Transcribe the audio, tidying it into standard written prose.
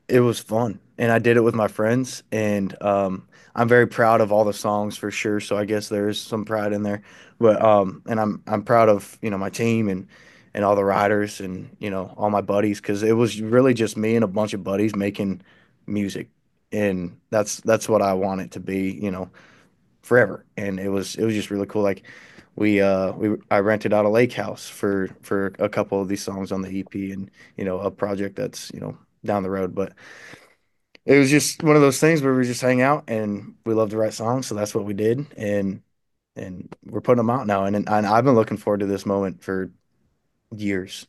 It was fun, and I did it with my friends, and I'm very proud of all the songs for sure. So I guess there is some pride in there, but and I'm proud of my team and all the riders and all my buddies because it was really just me and a bunch of buddies making music, and that's what I want it to be, forever. And it was just really cool. Like I rented out a lake house for a couple of these songs on the EP, and a project that's down the road, but. It was just one of those things where we just hang out and we love to write songs, so that's what we did, and we're putting them out now, and I've been looking forward to this moment for years.